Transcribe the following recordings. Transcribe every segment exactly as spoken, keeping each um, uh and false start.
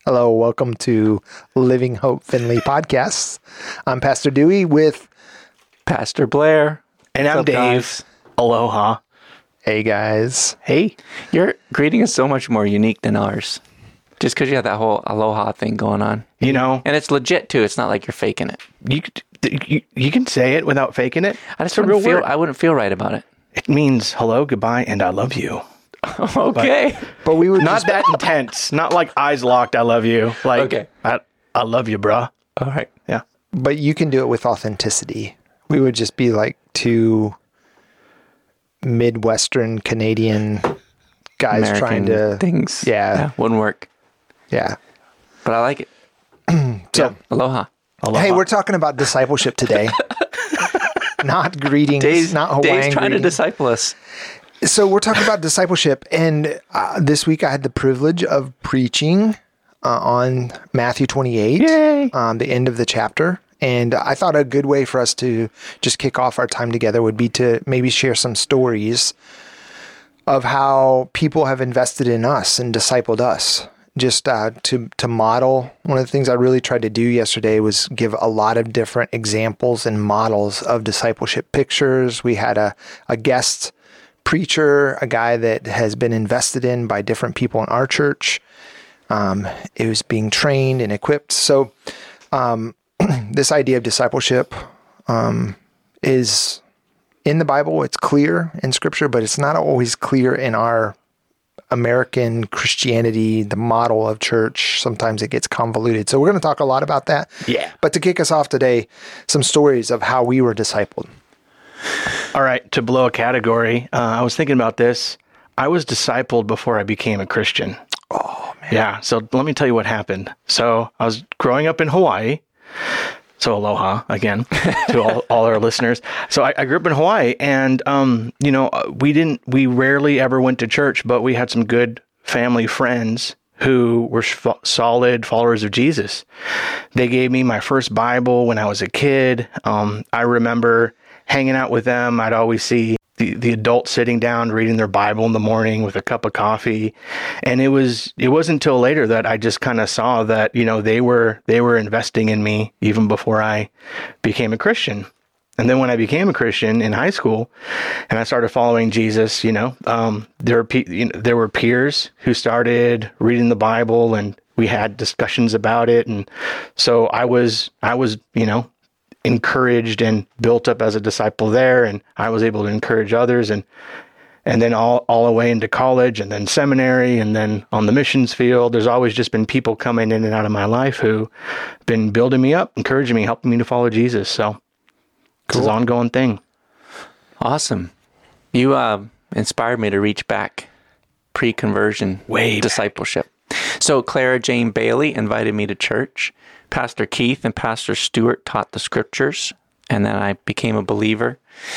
Hello, welcome to Living Hope Finley Podcasts. I'm Pastor Dewey with Pastor Blair. And I'm What's up, Dave. guys? Aloha. Hey guys. Hey, your greeting is so much more unique than ours. Just because you have that whole aloha thing going on. You know, And it's legit too. It's not like you're faking it. you you, you can say it without faking it. I just It's a real wouldn't feel, word. I wouldn't feel right about it. It means hello, goodbye, and I love you. Okay. But we would Not just, that intense. Not like eyes locked, I love you. Like, Okay. I, I love you, bruh. All right. Yeah. but you can do it with authenticity. We would just be like two Midwestern Canadian guys American trying to things. Yeah. Wouldn't work. Yeah. But I like it. So, Yeah. Aloha. Aloha. hey, we're talking about discipleship today. Not greetings, Dave's, not Hawaiian Dave's trying greetings. to disciple us. So we're talking about discipleship, and uh, this week I had the privilege of preaching uh, on Matthew twenty-eight, Yay. um, the end of the chapter. And I thought a good way for us to just kick off our time together would be to maybe share some stories of how people have invested in us and discipled us. Just uh, to to model. One of the things I really tried to do yesterday was give a lot of different examples and models of discipleship pictures. We had a, a guest preacher, a guy that has been invested in by different people in our church. Um, it was being trained and equipped. So um, this idea of discipleship um, is in the Bible. It's clear in Scripture, but it's not always clear in our American Christianity, the model of church. Sometimes it gets convoluted. So we're going to talk a lot about that. Yeah. But to kick us off today, some stories of how we were discipled. All right. To blow a category, uh, I was thinking about this. I was discipled before I became a Christian. Oh, man. Yeah. So let me tell you what happened. So I was growing up in Hawaii. So aloha again to all, all our listeners. So I, I grew up in Hawaii, and um, you know, we didn't, we rarely ever went to church, but we had some good family friends who were f- solid followers of Jesus. They gave me my first Bible when I was a kid. Um, I remember hanging out with them. I'd always see the, the adults sitting down reading their Bible in the morning with a cup of coffee. And it was, it wasn't until later that I just kind of saw that, you know, they were, they were investing in me even before I became a Christian. And then when I became a Christian in high school and I started following Jesus, you know, um, there were, pe- you know, there were peers who started reading the Bible, and we had discussions about it. And so I was, I was, you know, encouraged and built up as a disciple there, and I was able to encourage others, and and then all all the way into college, and then seminary, and then on the missions field. There's always just been people coming in and out of my life who been building me up, encouraging me, helping me to follow Jesus. So it's an ongoing thing. Awesome. You uh, inspired me to reach back pre-conversion Way back. discipleship. So Clara Jane Bailey invited me to church. Pastor Keith and Pastor Stewart taught the scriptures, and then I became a believer.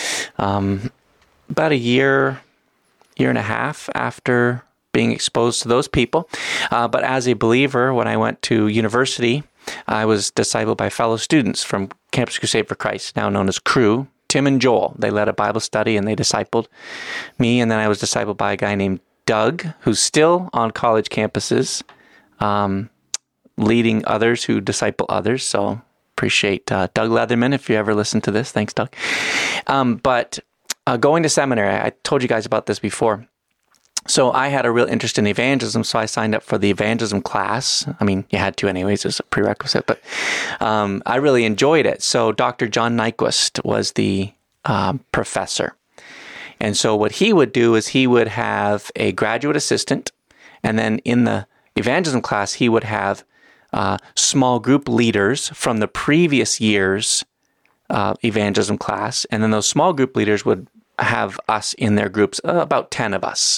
Um, about a year, year and a half after being exposed to those people. Uh, but as a believer, when I went to university, I was discipled by fellow students from Campus Crusade for Christ, now known as Cru. Tim and Joel, they led a Bible study and they discipled me. And then I was discipled by a guy named Doug, who's still on college campuses, um, leading others who disciple others. So appreciate uh, Doug Leatherman, if you ever listen to this. Thanks, Doug. Um, but uh, going to seminary, I told you guys about this before. So I had a real interest in evangelism, so I signed up for the evangelism class. I mean, you had to anyways, as a prerequisite, but um, I really enjoyed it. So Doctor John Nyquist was the um, professor. And so what he would do is he would have a graduate assistant, and then in the evangelism class, he would have uh, small group leaders from the previous year's uh, evangelism class, and then those small group leaders would have us in their groups, uh, about ten of us.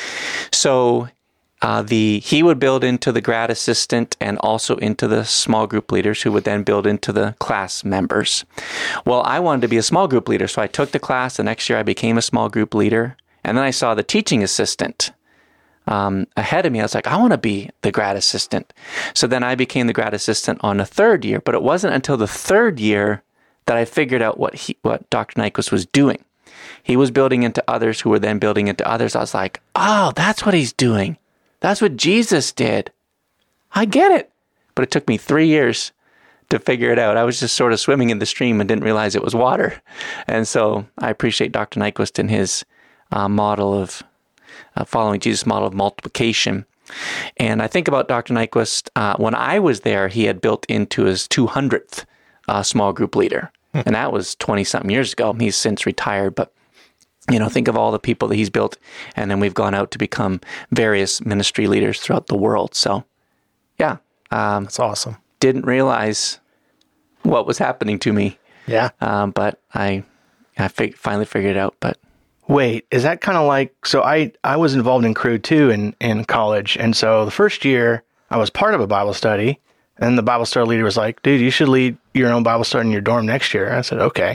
So uh, the he would build into the grad assistant and also into the small group leaders, who would then build into the class members. Well, I wanted to be a small group leader, so I took the class. The next year I became a small group leader, and then I saw the teaching assistant um, ahead of me. I was like, I want to be the grad assistant. So then I became the grad assistant on the third year, but it wasn't until the third year that I figured out what he, what Doctor Nyquist was doing. He was building into others who were then building into others. I was like, oh, that's what he's doing. That's what Jesus did. I get it. But it took me three years to figure it out. I was just sort of swimming in the stream and didn't realize it was water. And so I appreciate Doctor Nyquist and his uh, model of uh, following Jesus' model of multiplication. And I think about Doctor Nyquist, uh, when I was there, he had built into his two hundredth uh, small group leader. Hmm. And that was twenty-something years ago. He's since retired, but you know, think of all the people that he's built, and then we've gone out to become various ministry leaders throughout the world. So, yeah. Um, That's awesome. Didn't realize what was happening to me. Yeah. Um, but I I fig- finally figured it out. But Wait, is that kind of like, so I, I was involved in Crude too in, in college. And so the first year I was part of a Bible study, and the Bible study leader was like, dude, you should lead your own Bible study in your dorm next year. And I said, okay.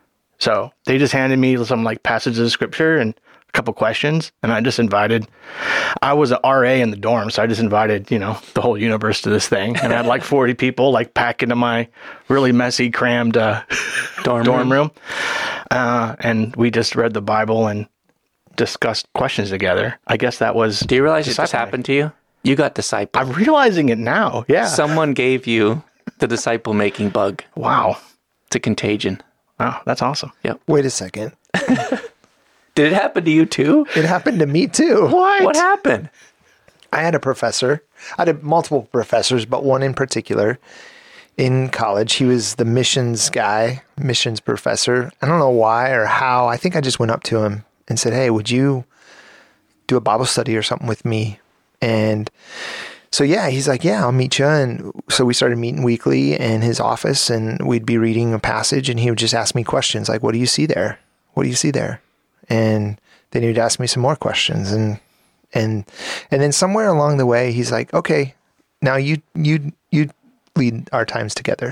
So they just handed me some like passages of scripture and a couple questions, and I just invited, I was an R A in the dorm, so I just invited, you know, the whole universe to this thing. And I had like forty people like pack into my really messy, crammed uh, dorm, dorm room. room. Uh, and we just read the Bible and discussed questions together. I guess that was... Do you realize it just happened to you? You got discipled. I'm realizing it now, yeah. Someone gave you the disciple-making bug. Wow. It's a contagion. Wow, that's awesome. Yep. Wait a second. Did it happen to you too? It happened to me too. What? What happened? I had a professor. I had multiple professors, but one in particular in college. He was the missions guy, missions professor. I don't know why or how. I think I just went up to him and said, hey, would you do a Bible study or something with me? And so, yeah, he's like, yeah, I'll meet you. And so we started meeting weekly in his office, and we'd be reading a passage, and he would just ask me questions like, what do you see there? What do you see there? And then he'd ask me some more questions, and and and then somewhere along the way, he's like, "Okay, now you you you lead our times together."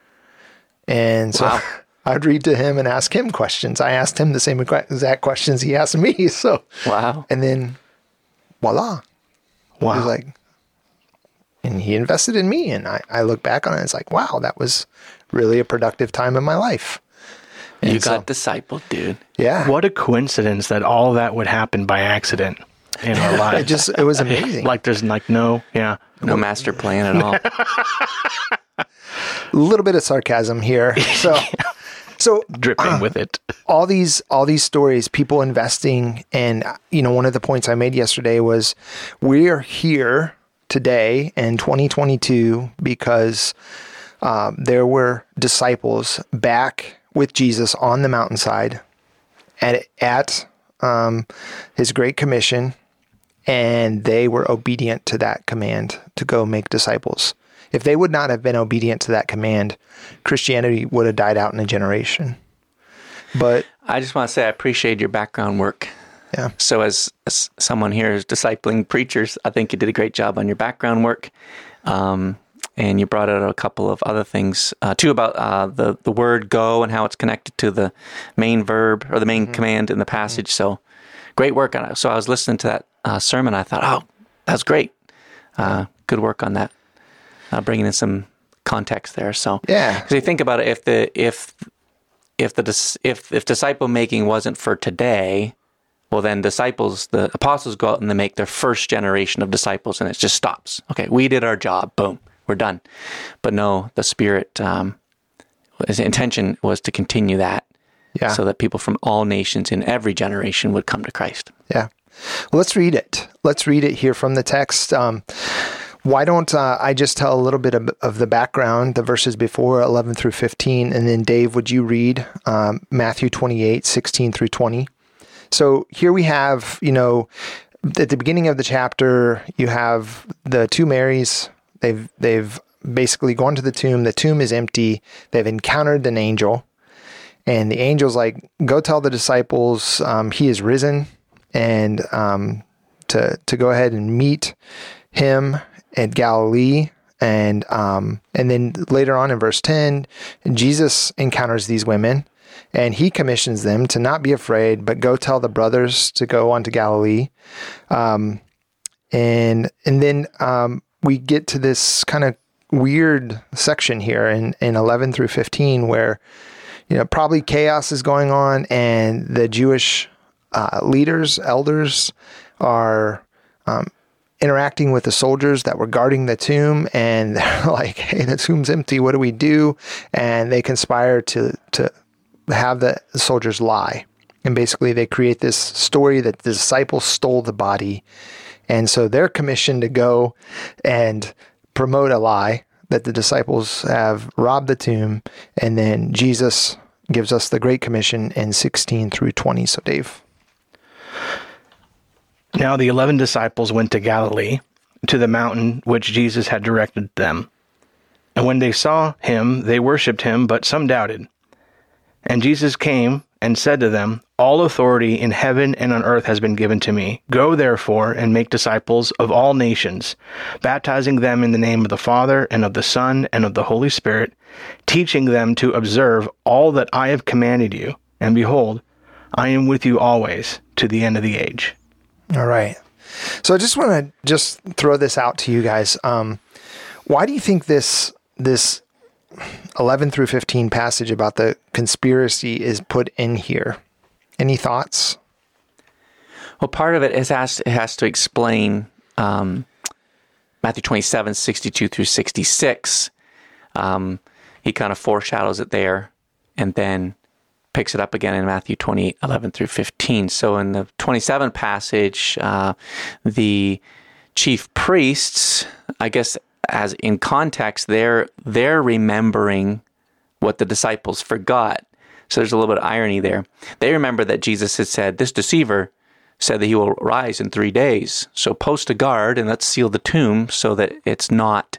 And so wow. I'd read to him and ask him questions. I asked him the same exact questions he asked me. So wow. And then voila, wow. He was like, and he invested in me, and I I look back on it, and it's like, wow, that was really a productive time in my life. And you so, got discipled, dude. Yeah. What a coincidence that all that would happen by accident in our lives. It just, it was amazing. Like there's like no, yeah. No master plan at all. A little bit of sarcasm here. So, yeah. so dripping uh, with it. All these, all these stories, people investing. And, you know, one of the points I made yesterday was we are here today in twenty twenty-two because um, there were disciples back with Jesus on the mountainside at, at um, his Great Commission, and they were obedient to that command to go make disciples. If they would not have been obedient to that command, Christianity would have died out in a generation. But I just want to say I appreciate your background work. Yeah. So as, as someone here is discipling preachers, I think you did a great job on your background work. Um, And you brought out a couple of other things, uh, too, about uh, the, the word go and how it's connected to the main verb or the main mm-hmm. command in the passage. Mm-hmm. So great work on it. So I was listening to that uh, sermon. I thought, oh, that's great. Uh, good work on that. Uh, bringing in some context there. So yeah, because you think about it, if the if if the if if disciple making wasn't for today, well, then disciples, the apostles go out and they make their first generation of disciples, and it just stops. Okay, we did our job. Boom. We're done. But no, the Spirit, um, his intention was to continue that yeah. so that people from all nations in every generation would come to Christ. Yeah. Well, let's read it. Let's read it here from the text. Um, why don't uh, I just tell a little bit of, of the background, the verses before eleven through fifteen, and then Dave, would you read um, Matthew twenty-eight, sixteen through twenty? So here we have, you know, at the beginning of the chapter, you have the two Marys. They've they've basically gone to the tomb. The tomb is empty. They've encountered an angel, and the angel's like, "Go tell the disciples um, he is risen, and um, to to go ahead and meet him at Galilee." And um, and then later on in verse ten, Jesus encounters these women, and he commissions them to not be afraid, but go tell the brothers to go on to Galilee. Um, and and then um, we get to this kind of weird section here in, in eleven through fifteen where, you know, probably chaos is going on, and the Jewish uh, leaders, elders are um, interacting with the soldiers that were guarding the tomb, and they're like, hey, the tomb's empty. What do we do? And they conspire to, to have the soldiers lie. And basically they create this story that the disciples stole the body. And so they're commissioned to go and promote a lie that the disciples have robbed the tomb. And then Jesus gives us the Great Commission in sixteen through twenty. So Dave. Now the eleven disciples went to Galilee, to the mountain which Jesus had directed them. And when they saw him, they worshipped him, but some doubted. And Jesus came and said to them, all authority in heaven and on earth has been given to me. Go therefore and make disciples of all nations, baptizing them in the name of the Father and of the Son and of the Holy Spirit, teaching them to observe all that I have commanded you. And behold, I am with you always to the end of the age. All right. So I just want to just throw this out to you guys. Um, why do you think this this eleven through fifteen passage about the conspiracy is put in here? Any thoughts? Well, part of it is has, it has to explain um, Matthew twenty-seven, sixty-two through sixty-six. Um, he kind of foreshadows it there, and then picks it up again in Matthew twenty-eight, eleven through fifteen. So in the twenty-seven passage, uh, the chief priests, I guess as in context, they're, they're remembering what the disciples forgot. So there's a little bit of irony there. They remember that Jesus had said, this deceiver said that he will rise in three days. So post a guard and let's seal the tomb so that it's not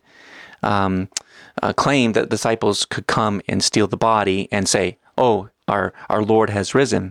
um, uh, claimed that disciples could come and steal the body and say, oh, our, our Lord has risen.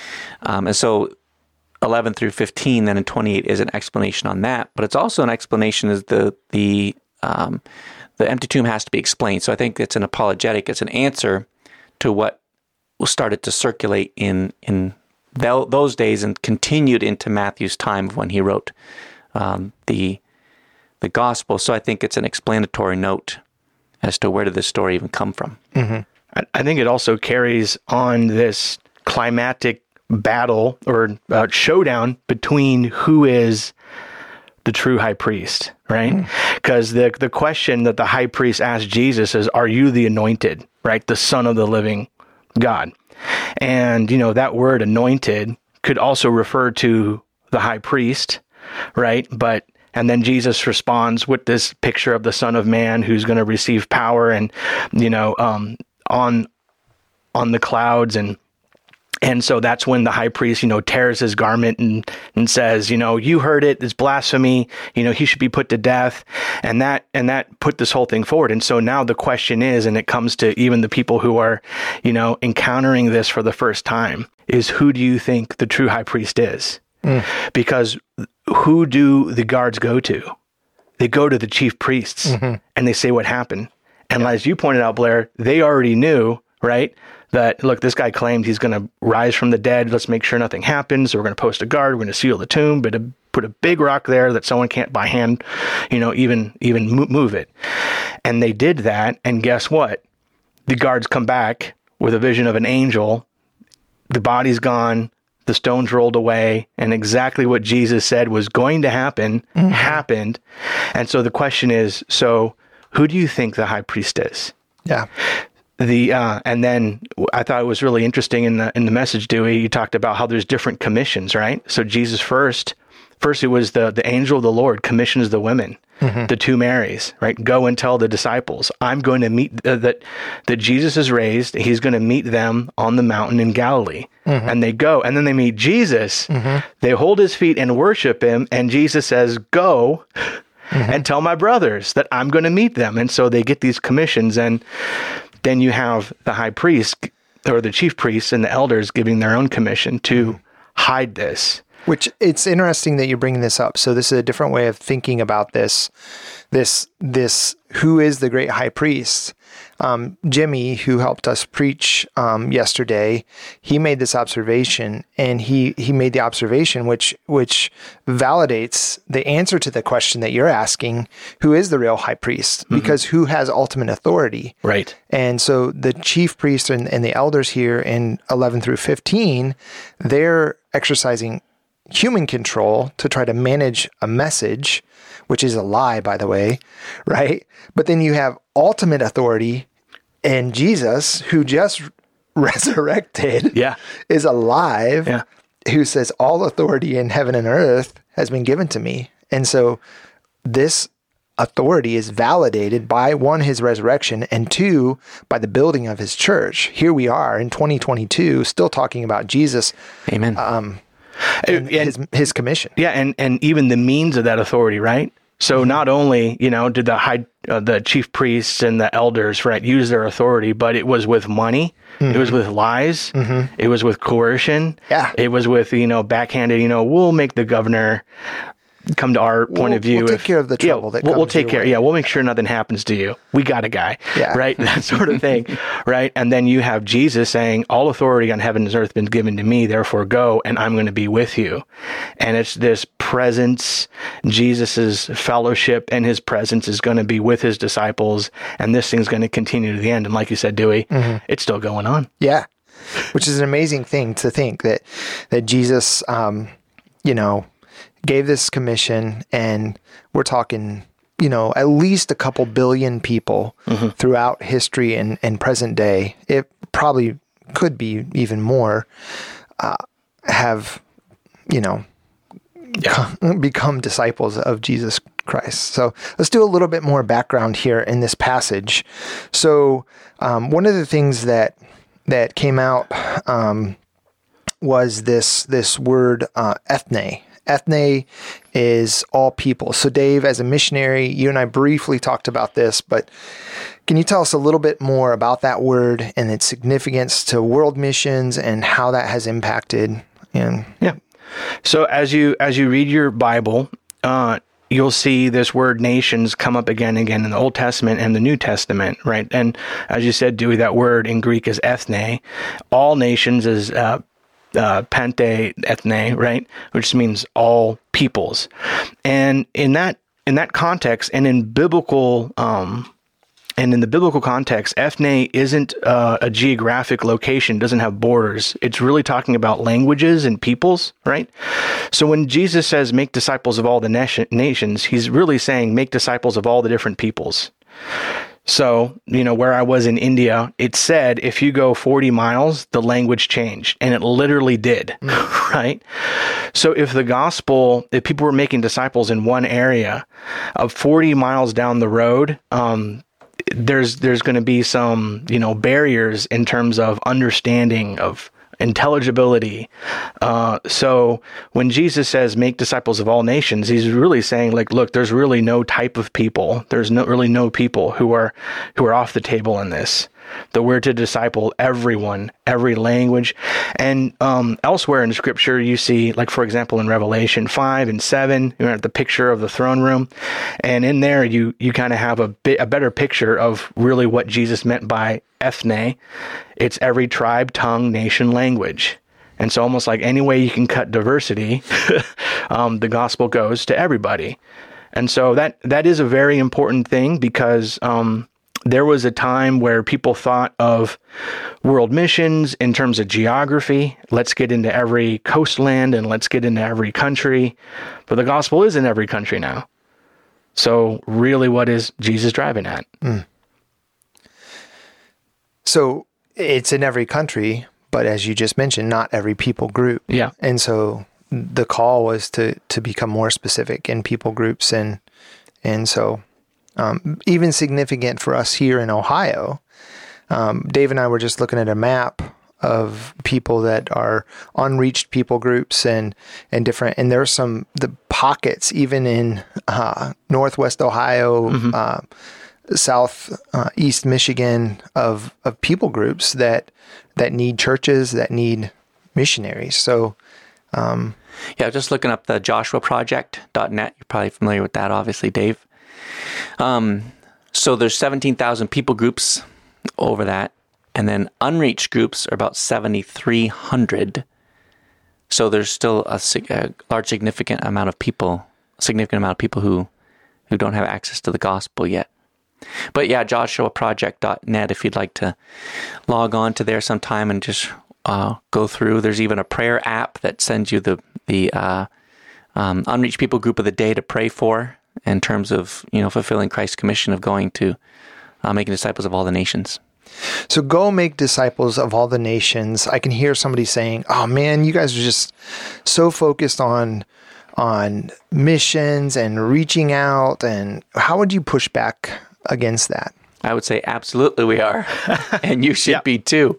Um, and so eleven through fifteen, then in twenty-eight is an explanation on that. But it's also an explanation as the, the, um, the empty tomb has to be explained. So I think it's an apologetic. It's an answer to what started to circulate in in th- those days and continued into Matthew's time of when he wrote um, the the gospel. So I think it's an explanatory note as to where did this story even come from. Mm-hmm. I, I think it also carries on this climactic battle or uh, showdown between who is the true high priest, right? Because mm. the the question that the high priest asked Jesus is, are you the anointed, right? The Son of the living God. And, you know, that word anointed could also refer to the high priest, right? But, and then Jesus responds with this picture of the Son of Man who's going to receive power and, you know, um, on, on the clouds. And, and so that's when the high priest, you know, tears his garment and, and says, you know, you heard it, it's blasphemy, you know, he should be put to death. And that, and that put this whole thing forward. And so now the question is, and it comes to even the people who are, you know, encountering this for the first time, is who do you think the true high priest is? Mm. Because who do the guards go to? They go to the chief priests mm-hmm. and they say what happened. And yeah. as you pointed out, Blair, they already knew, right? That, look, this guy claimed he's going to rise from the dead. Let's make sure nothing happens. So we're going to post a guard. We're going to seal the tomb, but put a big rock there that someone can't by hand, you know, even even move it. And they did that. And guess what? The guards come back with a vision of an angel. The body's gone. The stones rolled away. And exactly what Jesus said was going to happen, mm-hmm. happened. And so the question is, so who do you think the high priest is? Yeah. The uh, and then I thought it was really interesting in the in the message, Dewey, you talked about how there's different commissions, right? So Jesus first, first it was the the angel of the Lord commissions the women, mm-hmm. the two Marys, right? Go and tell the disciples, I'm going to meet uh, that that Jesus is raised. He's going to meet them on the mountain in Galilee, mm-hmm. and they go, and then they meet Jesus. Mm-hmm. They hold his feet and worship him, and Jesus says, "Go." Mm-hmm. And tell my brothers that I'm going to meet them. And so they get these commissions, and then you have the high priest or the chief priests and the elders giving their own commission to hide this. Which it's interesting that you're bringing this up. So this is a different way of thinking about this. This, this, who is the great high priest? Um, Jimmy, who helped us preach um, yesterday, he made this observation, and he, he made the observation which which validates the answer to the question that you're asking: who is the real high priest? Mm-hmm. Because who has ultimate authority? Right. And so the chief priests and, and the elders here in eleven through fifteen, they're exercising human control to try to manage a message which is a lie, by the way, right? But then you have ultimate authority in Jesus, who just resurrected, Yeah. is alive, Yeah. who says all authority in heaven and earth has been given to me. And so this authority is validated by, one, his resurrection, and two, by the building of his church. Here we are in twenty twenty-two, still talking about Jesus, Amen. um, And- and his, his commission. Yeah, and, and even the means of that authority, right? So not only, you know, did the high, uh, the chief priests and the elders, right, use their authority, but it was with money, it was with lies, it was with coercion, Yeah. it was with, you know, backhanded, you know, we'll make the governor come to our point We'll- of view. we'll take care of the trouble yeah, that we'll, we'll comes take your care. way. Yeah, we'll make sure nothing happens to you. We got a guy, Yeah. right? That sort of thing, right? And then you have Jesus saying, all authority on heaven and earth has been given to me, therefore go, and I'm going to be with you. And it's this presence, Jesus's fellowship and his presence is going to be with his disciples, and this thing's going to continue to the end. And like you said, Dewey, Mm-hmm. it's still going on. Yeah. Which is an amazing thing to think that, that Jesus, um, you know, gave this commission, and we're talking, you know, at least a couple billion people throughout history and, and present day. It probably could be even more, uh, have, you know, become disciples of Jesus Christ. So let's do a little bit more background here in this passage. So um, one of the things that that came out um, was this this word uh, ethne. Ethne is all people. So Dave, as a missionary, you and I briefly talked about this, but can you tell us a little bit more about that word and its significance to world missions and how that has impacted? And Yeah. So as you as you read your Bible, uh, you'll see this word nations come up again and again in the Old Testament and the New Testament, right? And as you said, Dewey, that word in Greek is ethne. All nations is uh, uh, pante ethne, right? Which means all peoples. And in that in that context, and in biblical um, And in the biblical context, ethne isn't uh, a geographic location, doesn't have borders. It's really talking about languages and peoples, right? So when Jesus says, make disciples of all the nation- nations, he's really saying, make disciples of all the different peoples. So, you know, where I was in India, it said, if you go forty miles, the language changed. And it literally did, right? So if the gospel, if people were making disciples in one area, of forty miles down the road, um, there's there's going to be some, you know, barriers in terms of understanding, of intelligibility. Uh, so when Jesus says, make disciples of all nations, he's really saying, like, look, there's really no type of people. There's no really no people who are who are off the table in this. That we're to disciple everyone, every language. And um, elsewhere in Scripture, you see, like, for example, in Revelation five and seven, you're at the picture of the throne room. And in there, you you kind of have a bit a better picture of really what Jesus meant by ethne. It's every tribe, tongue, nation, language. And so almost like any way you can cut diversity, um, the gospel goes to everybody. And so that that is a very important thing, because um, there was a time where people thought of world missions in terms of geography. Let's get into every coastland and let's get into every country. But the gospel is in every country now. So really, what is Jesus driving at? Mm. So it's in every country, but as you just mentioned, not every people group. Yeah. And so the call was to, to become more specific in people groups. And, and so um, even significant for us here in Ohio, um, Dave and I were just looking at a map of people that are unreached people groups and, and different, and there's some, the pockets even in uh, Northwest Ohio, mm-hmm. uh, South uh, East Michigan of, of people groups that, that need churches, that need missionaries. So, um, yeah, just looking up the joshua project dot net. You're probably familiar with that, obviously, Dave. Um, so there's seventeen thousand people groups over that. And then unreached groups are about seventy-three hundred. So there's still a, a large, significant amount of people, significant amount of people who, who don't have access to the gospel yet. But yeah, joshua project dot net, if you'd like to log on to there sometime and just uh, go through. There's even a prayer app that sends you the, the uh, um, unreached people group of the day to pray for. in terms of, you know, fulfilling Christ's commission of going to uh, making disciples of all the nations. So go make disciples of all the nations. I can hear somebody saying, "Oh man, you guys are just so focused on on missions and reaching out." And how would you push back against that? I would say absolutely we are, and you should Yeah. be too.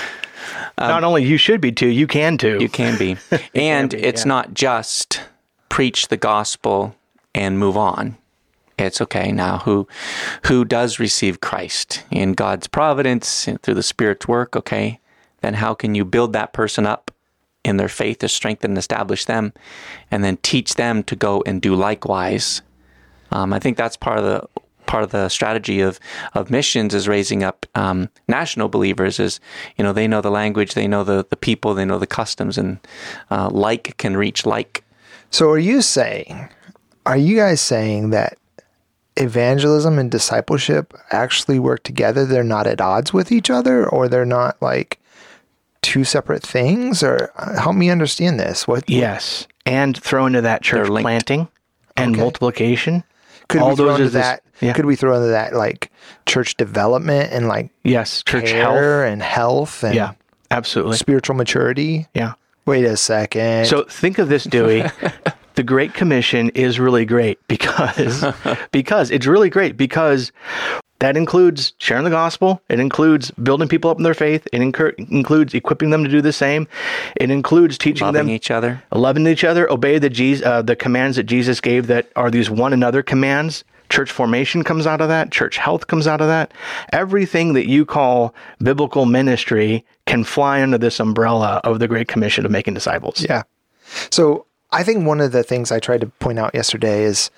Um, Not only you should be too, you can too. You can be, and be, it's yeah. not just preach the gospel and move on. It's okay now. Who, who does receive Christ in God's providence and through the Spirit's work? Okay, then how can you build that person up in their faith to strengthen and establish them, and then teach them to go and do likewise? Um, I think that's part of the part of the strategy of of missions is raising up um, national believers. Is you know they know the language, they know the the people, they know the customs, and uh, like can reach like. So are you saying, are you guys saying that evangelism and discipleship actually work together? They're not at odds with each other, or they're not like two separate things? Or uh, help me understand this. What? Yes. And throw into that church They're linked. planting and Okay. multiplication. Could All we throw those into is this- that? yeah. Could we throw into that like church development and like Yes. Church health. care and health and Yeah. Absolutely. spiritual maturity? Yeah. Wait a second. So think of this, Dewey. The Great Commission is really great because because it's really great because that includes sharing the gospel. It includes building people up in their faith. It incur- includes equipping them to do the same. It includes teaching Loving them each other. loving each other, obey the Jesus, uh, the commands that Jesus gave that are these one another commands. Church formation comes out of that. Church health comes out of that. Everything that you call biblical ministry can fly under this umbrella of the Great Commission of making disciples. yeah. So I think one of the things I tried to point out yesterday is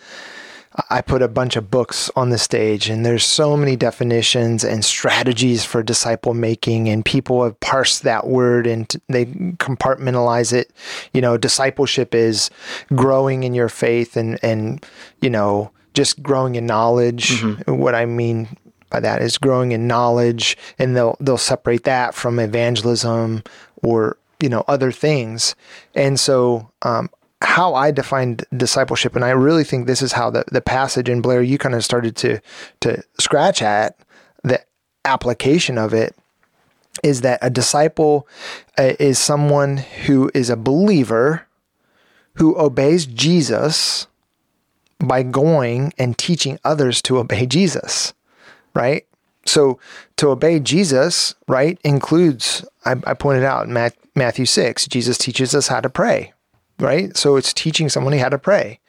I put a bunch of books on the stage, and there's so many definitions and strategies for disciple making, and people have parsed that word and t- they compartmentalize it. You know, discipleship is growing in your faith and, and, you know, just growing in knowledge. What I mean by that is growing in knowledge, and they'll, they'll separate that from evangelism or, you know, other things. And so, um, how I defined discipleship, and I really think this is how the, the passage in Blair, you kind of started to to scratch at the application of it, is that a disciple uh, is someone who is a believer who obeys Jesus by going and teaching others to obey Jesus, right? So to obey Jesus, right, includes, I, I pointed out in Matt, Matthew six, Jesus teaches us how to pray, right? So it's teaching someone how to pray,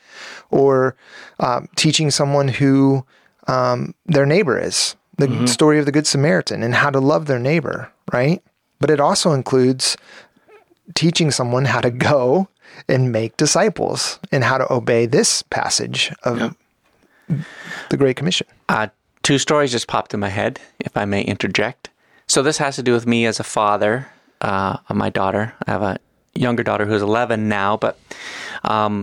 or um, teaching someone who um, their neighbor is, the mm-hmm. story of the Good Samaritan and how to love their neighbor, right? But it also includes teaching someone how to go and make disciples and how to obey this passage of yeah. the Great Commission. Uh, two stories just popped in my head, if I may interject. So this has to do with me as a father uh, of my daughter. I have a younger daughter who's eleven now, but um,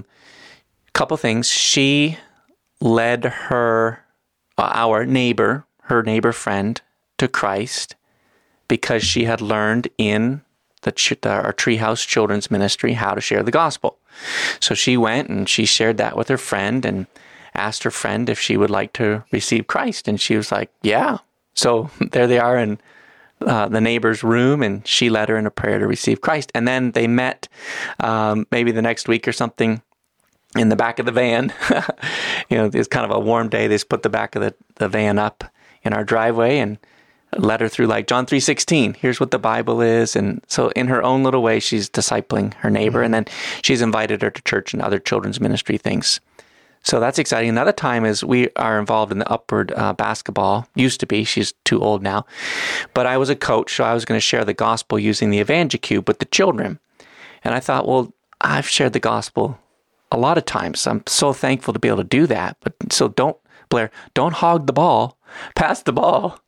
a couple things. She led her, uh, our neighbor, her neighbor friend, to Christ because she had learned in the, ch- the our Treehouse Children's Ministry how to share the gospel. So she went and she shared that with her friend and asked her friend if she would like to receive Christ, and she was like, "Yeah." So there they are in Uh, the neighbor's room, and she led her in a prayer to receive Christ. And then they met um, maybe the next week or something in the back of the van. You know, it's kind of a warm day. They just put the back of the, the van up in our driveway and led her through like John three sixteen. Here's what the Bible is. And so in her own little way, she's discipling her neighbor. Mm-hmm. And then she's invited her to church and other children's ministry things. So that's exciting. Another time is we are involved in the Upward uh, basketball. Used to be. She's too old now. But I was a coach, so I was going to share the gospel using the EvangeCube with the children. And I thought, well, I've shared the gospel a lot of times. I'm so thankful to be able to do that. But so don't, Blair, don't hog the ball. Pass the ball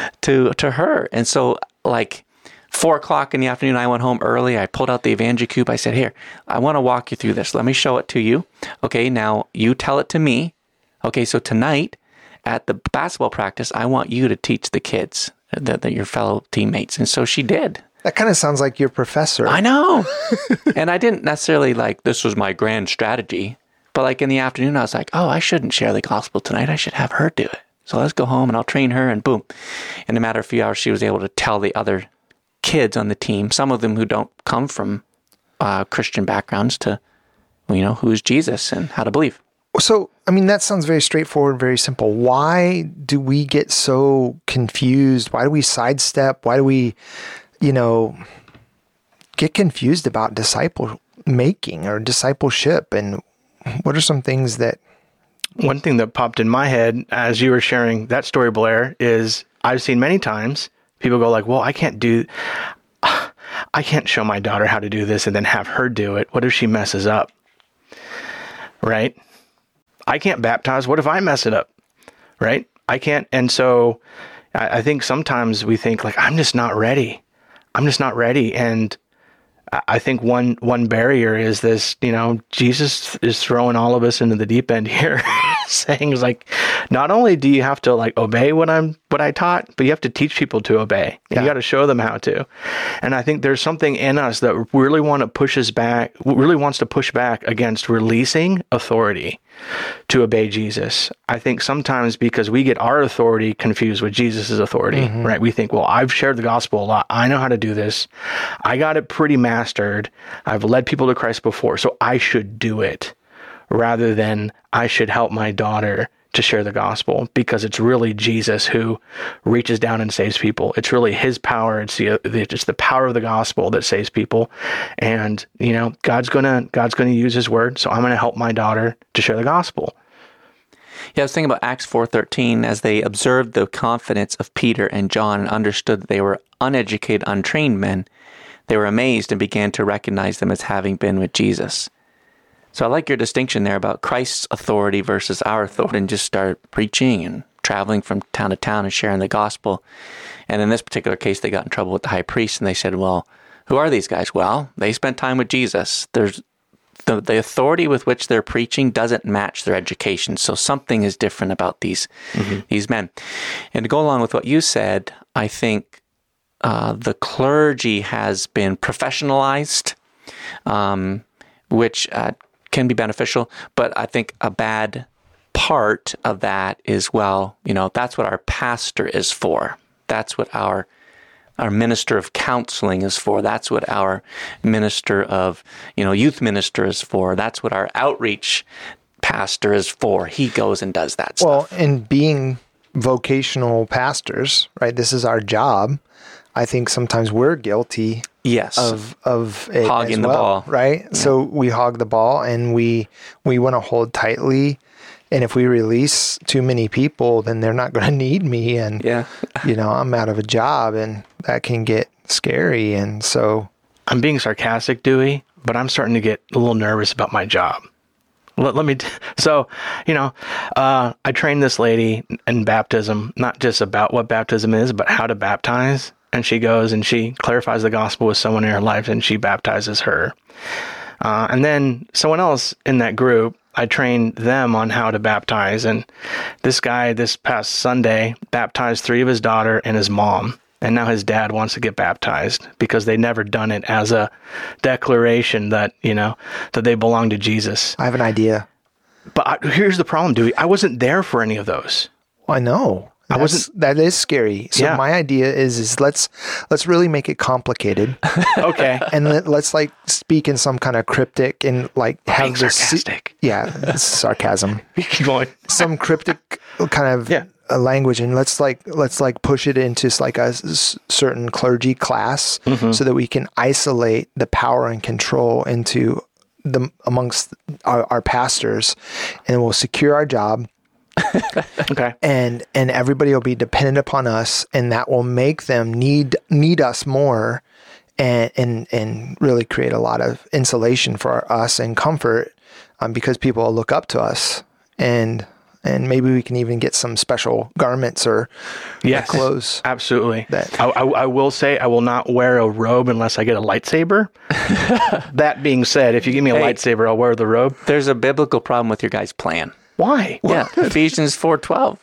to to her. And so like Four o'clock in the afternoon, I went home early. I pulled out the EvangeCube. I said, here, I want to walk you through this. Let me show it to you. Okay, now you tell it to me. Okay, so tonight at the basketball practice, I want you to teach the kids, the, the, your fellow teammates. And so she did. That kind of sounds like your professor. I know. And I didn't necessarily like, this was my grand strategy, But like in the afternoon, I was like, oh, I shouldn't share the gospel tonight. I should have her do it. So let's go home and I'll train her, and boom. In a matter of a few hours, she was able to tell the other kids on the team, some of them who don't come from uh, Christian backgrounds, to, you know, who's Jesus and how to believe. So, I mean, that sounds very straightforward, very simple. Why do we get so confused? Why do we sidestep? Why do we, you know, get confused about disciple making or discipleship? And what are some things that... One thing that popped in my head as you were sharing that story, Blair, is I've seen many times people go like, well, I can't do, I can't show my daughter how to do this and then have her do it. What if she messes up? Right? I can't baptize. What if I mess it up? Right? I can't. And so I, I think sometimes we think like, I'm just not ready. I'm just not ready. And I think one one barrier is this, you know, Jesus is throwing all of us into the deep end here, saying is like, not only do you have to like obey what I'm what I taught, but you have to teach people to obey. Yeah. You got to show them how to. And I think there's something in us that really want to push us back, really wants to push back against releasing authority to obey Jesus. I think sometimes because we get our authority confused with Jesus's authority, mm-hmm. right? We think, well, I've shared the gospel a lot. I know how to do this. I got it pretty mastered. I've led people to Christ before, so I should do it, rather than I should help my daughter to share the gospel, because it's really Jesus who reaches down and saves people. It's really his power. It's the it's the power of the gospel that saves people. And, you know, God's gonna God's gonna use his word, so I'm gonna help my daughter to share the gospel. Yeah, I was thinking about Acts four thirteen, as they observed the confidence of Peter and John and understood that they were uneducated, untrained men. They were amazed and began to recognize them as having been with Jesus. So I like your distinction there about Christ's authority versus our authority, and just start preaching and traveling from town to town and sharing the gospel. And in this particular case, they got in trouble with the high priest, and they said, well, who are these guys? Well, they spent time with Jesus. There's the, the authority with which they're preaching doesn't match their education. So something is different about these, mm-hmm. these men. And to go along with what you said, I think uh, the clergy has been professionalized, um, which uh, can be beneficial, but I think a bad part of that is, well, you know, that's what our pastor is for. That's what our our minister of counseling is for. That's what our minister of, you know, youth minister is for. That's what our outreach pastor is for. He goes and does that well, stuff. Well, and being vocational pastors, right? This is our job. I think sometimes we're guilty yes. of of it hogging as the well, ball, right? Yeah. So we hog the ball, and we we want to hold tightly. And if we release too many people, then they're not going to need me, and yeah. you know, I'm out of a job, and that can get scary. And so I'm being sarcastic, Dewey, but I'm starting to get a little nervous about my job. Let, let me, t- so, you know, uh, I trained this lady in baptism, not just about what baptism is, but how to baptize. And she goes and she clarifies the gospel with someone in her life, and she baptizes her. Uh, and then someone else in that group, I trained them on how to baptize. And this guy, this past Sunday, baptized three of his daughter and his mom. And now his dad wants to get baptized because they never done it as a declaration that, you know, that they belong to Jesus. I have an idea. But I, here's the problem, Dewey. I wasn't there for any of those. Well, I know. I That's, wasn't. That is scary. So Yeah. my idea is, is let's let's really make it complicated, Okay. and let, let's like speak in some kind of cryptic and like have Being this. sarcastic. Yeah, it's sarcasm. Keep going. Some cryptic kind of Yeah. uh, language, and let's like let's like push it into like a s- certain clergy class, Mm-hmm. so that we can isolate the power and control into the amongst our, our pastors, and we'll secure our job. Okay. and and everybody will be dependent upon us, and that will make them need need us more, and and and really create a lot of insulation for us and comfort, um, because people will look up to us, and and maybe we can even get some special garments or, Yes. or clothes. Absolutely. That- I, I, I will say I will not wear a robe unless I get a lightsaber. That being said, if you give me a Hey. lightsaber, I'll wear the robe. There's a biblical problem with your guys' plan. Why? Yeah, Ephesians four twelve.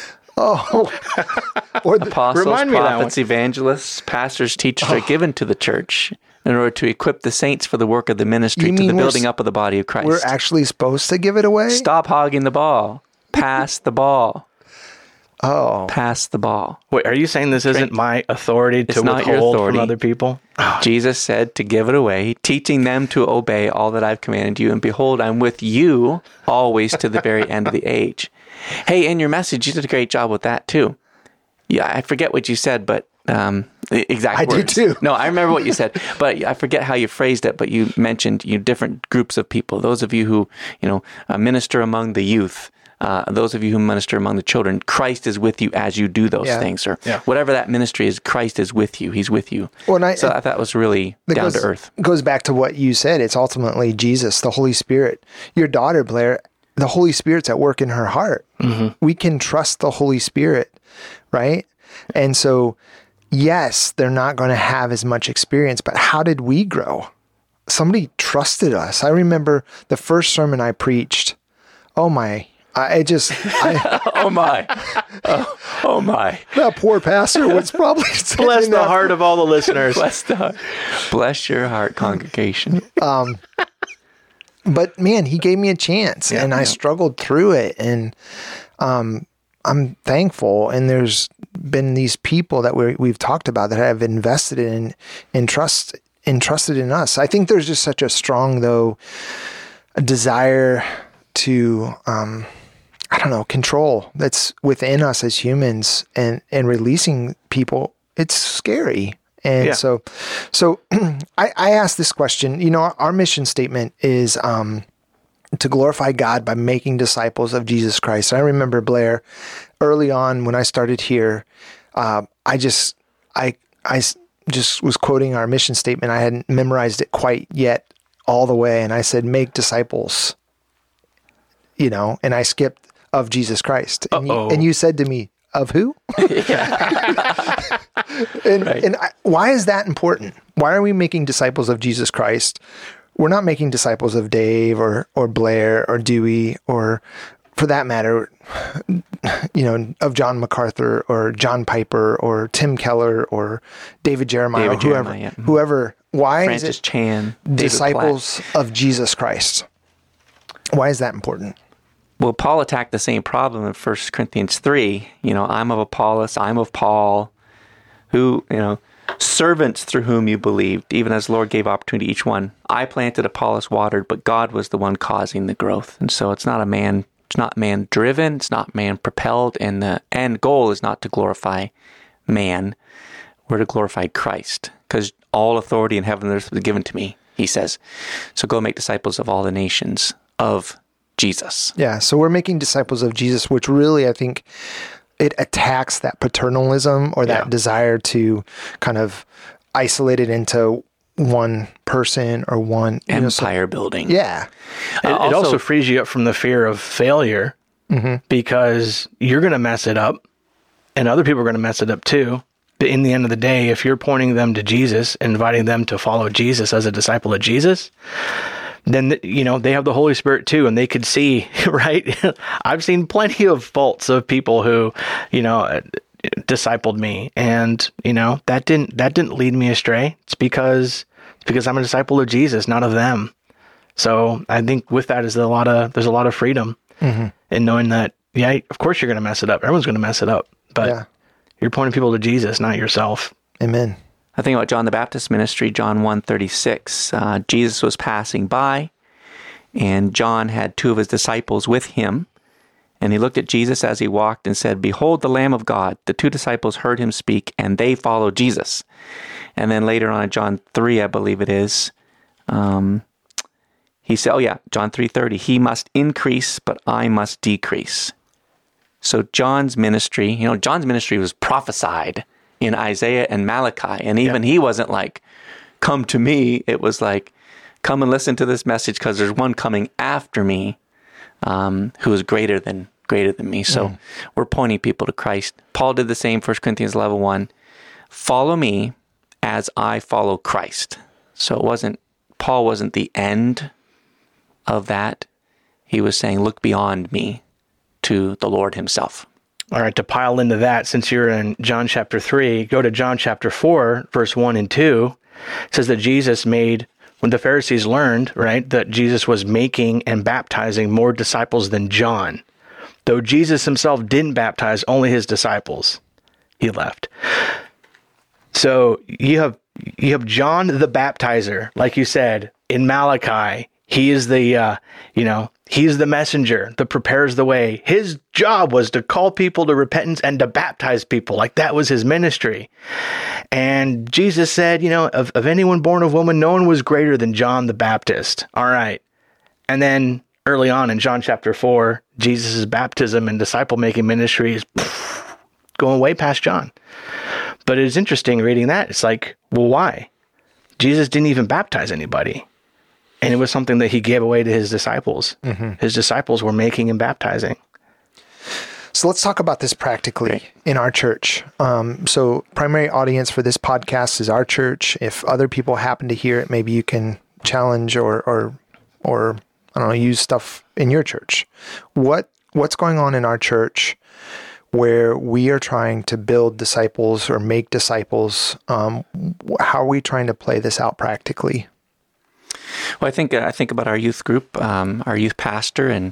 Oh, or the, Apostles, Remind me of that prophets, evangelists, pastors, teachers are given to the church in order to equip the saints for the work of the ministry, You to the mean we're building s- up of the body of Christ. We're actually supposed to give it away? Stop hogging the ball. Pass the ball. Oh, Pass the ball. Wait, are you saying this isn't my authority to It's not your withhold authority. from other people? Jesus said to give it away, teaching them to obey all that I've commanded you. And behold, I'm with you always to the very end of the age. Hey, in your message, you did a great job with that too. Yeah, I forget what you said, but um, the exact I do words. too. No, I remember what you said, but I forget how you phrased it. But you mentioned you different groups of people. Those of you who you know uh, minister among the youth. Uh, those of you who minister among the children, Christ is with you as you do those Yeah. things, or Yeah. whatever that ministry is. Christ is with you; He's with you. Well, and I- so I thought it was really that down goes, to earth. goes back to what you said. It's ultimately Jesus, the Holy Spirit. Your daughter, Blair, the Holy Spirit's at work in her heart. Mm-hmm. We can trust the Holy Spirit, right? And so, yes, they're not going to have as much experience, but how did we grow? Somebody trusted us. I remember the first sermon I preached. Oh my. I just, I, Oh my! Oh, oh my! that poor pastor was probably sitting Bless the there. heart of all the listeners. Bless the heart. Bless your heart, congregation. But man, he gave me a chance, Yeah, and I yeah. struggled through it, and um, I'm thankful. And there's been these people that we we've talked about that have invested in in trust entrusted in us. I think there's just such a strong though a desire to um, I don't know control that's within us as humans, and and releasing people. It's scary. And Yeah. so, so I, I asked this question. You know, our, our mission statement is um, to glorify God by making disciples of Jesus Christ. I remember, Blair, early on when I started here, uh, I just, I, I s- just was quoting our mission statement. I hadn't memorized it quite yet all the way, and I said, "Make disciples." You know, and I skipped of Jesus Christ, and, you, Uh-oh. and you said to me, "Of who?" And, Right. and I, why is that important? Why are we making disciples of Jesus Christ? We're not making disciples of Dave or, or Blair or Dewey or, for that matter, you know, of John MacArthur or John Piper or Tim Keller or David Jeremiah David or whoever. Jeremiah, mhm. Whoever. Why Francis is it Chan, David disciples of Jesus Christ? Why is that important? Well, Paul attacked the same problem in First Corinthians three. You know, I'm of Apollos, I'm of Paul, who, you know, servants through whom you believed, even as the Lord gave opportunity to each one. I planted, Apollos watered, but God was the one causing the growth. And so it's not a man, it's not man driven, it's not man propelled, and the end goal is not to glorify man. We're to glorify Christ, because all authority in heaven and earth was given to me, he says. So go make disciples of all the nations of Jesus. Yeah, so we're making disciples of Jesus, which really, I think, it attacks that paternalism or that Yeah. desire to kind of isolate it into one person or one you know, so- Empire building. yeah, It, it also- also frees you up from the fear of failure because you're going to mess it up and other people are going to mess it up too. But in the end of the day, if you're pointing them to Jesus, inviting them to follow Jesus as a disciple of Jesus, then, you know, they have the Holy Spirit too, and they could see, right? I've seen plenty of faults of people who, you know, uh, discipled me, and, you know, that didn't, that didn't lead me astray. It's because, it's because I'm a disciple of Jesus, not of them. So I think with that is a lot of, there's a lot of freedom in knowing that, yeah, of course you're going to mess it up. Everyone's going to mess it up, but yeah. you're pointing people to Jesus, not yourself. Amen. I think about John the Baptist ministry, John one thirty-six. Uh, Jesus was passing by, and John had two of his disciples with him. And he looked at Jesus as he walked and said, "Behold the Lamb of God." The two disciples heard him speak, and they followed Jesus. And then later on in John three, I believe it is, um, he said, oh yeah, John three thirty, "He must increase, but I must decrease." So John's ministry, you know, John's ministry was prophesied in Isaiah and Malachi. And even he wasn't like, "Come to me." It was like, "Come and listen to this message, because there's one coming after me um, who is greater than greater than me." So Mm. we're pointing people to Christ. Paul did the same, First Corinthians eleven one. "Follow me as I follow Christ." So it wasn't, Paul wasn't the end of that. He was saying, look beyond me to the Lord himself. All right, to pile into that, since you're in John chapter three, go to John chapter four, verse one and two. It says that Jesus made, when the Pharisees learned, right, that Jesus was making and baptizing more disciples than John, though Jesus himself didn't baptize only his disciples, he left. So you have you have John the Baptizer, like you said, in Malachi. He is the, uh, you know, he's the messenger that prepares the way. His job was to call people to repentance and to baptize people. Like, that was his ministry. And Jesus said, you know, of, of anyone born of woman, no one was greater than John the Baptist. All right. And then early on in John chapter four, Jesus' baptism and disciple-making ministry is poof, going way past John. But it's interesting reading that. It's like, well, why? Jesus didn't even baptize anybody. And it was something that he gave away to his disciples. Mm-hmm. His disciples were making and baptizing. So let's talk about this practically in our church. Um, so primary audience for this podcast is our church. If other people happen to hear it, maybe you can challenge or, or, or I don't know, use stuff in your church. What what's going on in our church where we are trying to build disciples or make disciples? Um, how are we trying to play this out practically? Well, I think uh, I think about our youth group, um, our youth pastor, and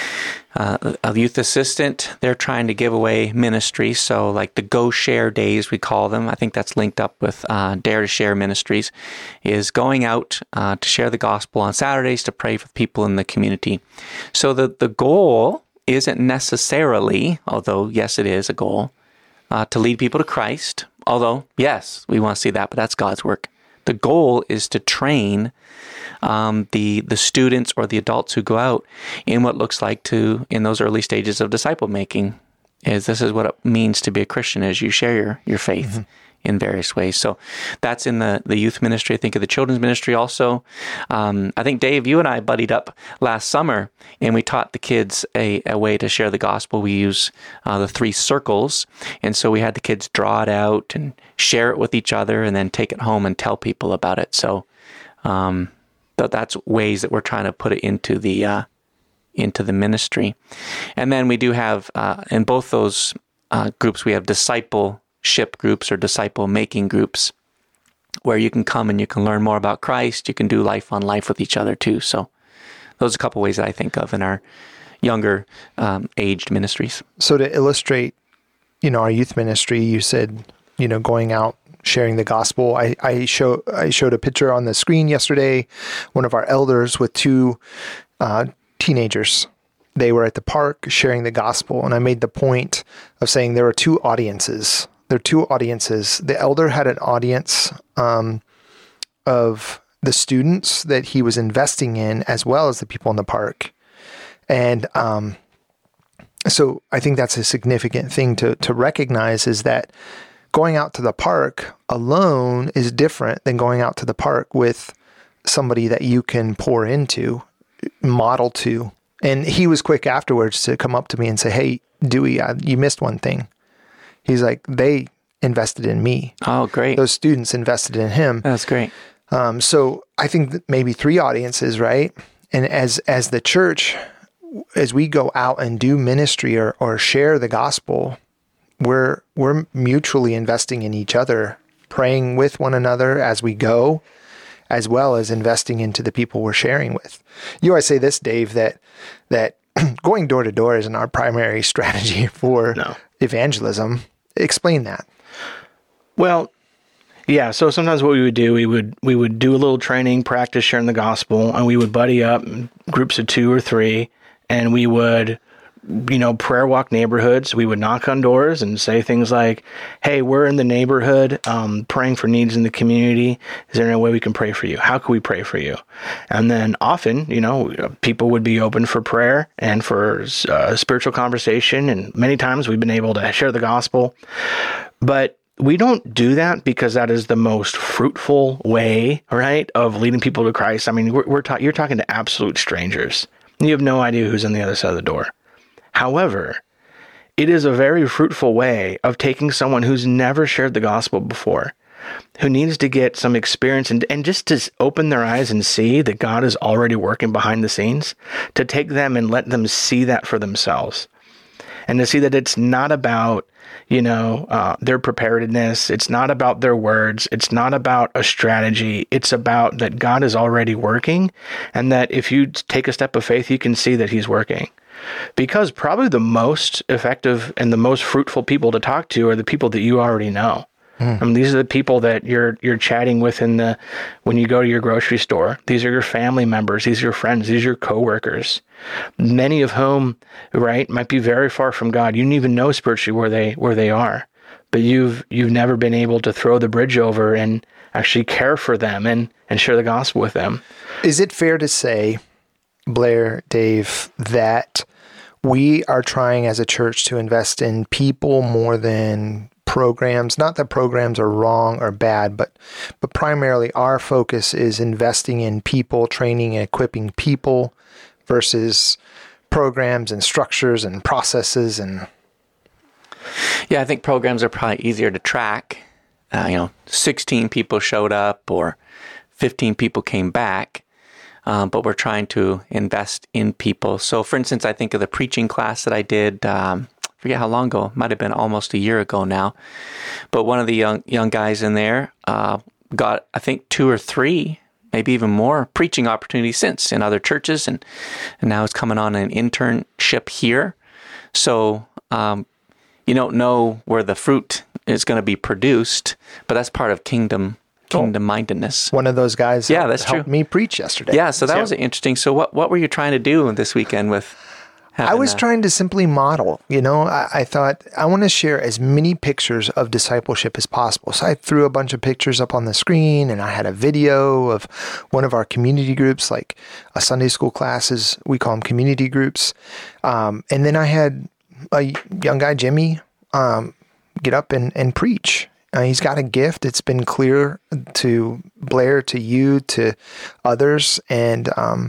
uh, a youth assistant. They're trying to give away ministries. So, like the Go Share Days, we call them. I think that's linked up with uh, Dare to Share Ministries, is going out uh, to share the gospel on Saturdays to pray for people in the community. So the the goal isn't necessarily, although yes, it is a goal, uh, to lead people to Christ. Although yes, we want to see that, but that's God's work. The goal is to train um, the the students or the adults who go out in what looks like to, in those early stages of disciple making, is this is what it means to be a Christian as you share your, your faith mm-hmm. in various ways. So that's in the, the youth ministry. I think of the children's ministry also. Um, I think, Dave, you and I buddied up last summer, and we taught the kids a, a way to share the gospel. We use uh, the three circles, and so we had the kids draw it out and share it with each other and then take it home and tell people about it. So um, th- that's ways that we're trying to put it into the uh, into the ministry. And then we do have, uh, in both those uh, groups, we have discipleship groups or disciple-making groups where you can come and you can learn more about Christ. You can do life on life with each other too. So those are a couple ways that I think of in our younger um, aged ministries. So to illustrate, you know, our youth ministry, you said, you know, going out, sharing the gospel. I, I show I showed a picture on the screen yesterday, one of our elders with two uh, teenagers. They were at the park sharing the gospel, and I made the point of saying there are two audiences. There are two audiences. The elder had an audience um, of the students that he was investing in, as well as the people in the park. And um, so I think that's a significant thing to to recognize, is that going out to the park alone is different than going out to the park with somebody that you can pour into, model to. And he was quick afterwards to come up to me and say, "Hey, Dewey, I, you missed one thing." He's like, they invested in me. Oh, great. Those students invested in him. That's great. Um, so I think that maybe three audiences, right? And as as the church, as we go out and do ministry or, or share the gospel, we're we're mutually investing in each other, praying with one another as we go, as well as investing into the people we're sharing with. You always say this, Dave, that that going door to door isn't our primary strategy for no. evangelism. Explain that. Well, yeah. So sometimes what we would do, we would we would do a little training, practice sharing the gospel, and we would buddy up in groups of two or three, and we would, you know, prayer walk neighborhoods. We would knock on doors and say things like, "Hey, we're in the neighborhood, um, praying for needs in the community. Is there any way we can pray for you? How can we pray for you?" And then often, you know, people would be open for prayer and for uh, spiritual conversation. And many times we've been able to share the gospel. But we don't do that because that is the most fruitful way, right, of leading people to Christ. I mean, we're, we're ta- you're talking to absolute strangers. You have no idea who's on the other side of the door. However, it is a very fruitful way of taking someone who's never shared the gospel before, who needs to get some experience and, and just to open their eyes and see that God is already working behind the scenes, to take them and let them see that for themselves. and to see that it's not about, you know, uh, their preparedness. It's not about their words. It's not about a strategy. It's about that God is already working, and that if you take a step of faith, you can see that he's working. Because probably the most effective and the most fruitful people to talk to are the people that you already know. Mm. I mean, these are the people that you're you're chatting with in the when you go to your grocery store. These are your family members. These are your friends. These are your coworkers. Many of whom, right, might be very far from God. You don't even know spiritually where they where they are, but you've you've never been able to throw the bridge over and actually care for them and and share the gospel with them. Is it fair to say, Blair, Dave, that we are trying as a church to invest in people more than programs? Not that programs are wrong or bad, but but primarily our focus is investing in people, training and equipping people versus programs and structures and processes. And yeah, I think programs are probably easier to track. Uh, you know, sixteen people showed up or fifteen people came back. Um, but we're trying to invest in people. So, for instance, I think of the preaching class that I did, um, forget how long ago, might have been almost a year ago now. But one of the young young guys in there uh, got, I think, two or three, maybe even more, preaching opportunities since in other churches, and, and now is coming on an internship here. So, um, you don't know where the fruit is going to be produced, but that's part of kingdom kingdom-mindedness. One of those guys yeah, that's helped true. me preach yesterday. Yeah, so that so, was interesting. So what, what were you trying to do this weekend with having I was a, trying to simply model. You know, I, I thought I want to share as many pictures of discipleship as possible. So I threw a bunch of pictures up on the screen, and I had a video of one of our community groups, like a Sunday school classes. We call them community groups. Um, and then I had a young guy, Jimmy, um, get up and, and preach. Uh, he's got a gift. It's been clear to Blair, to you, to others. And um,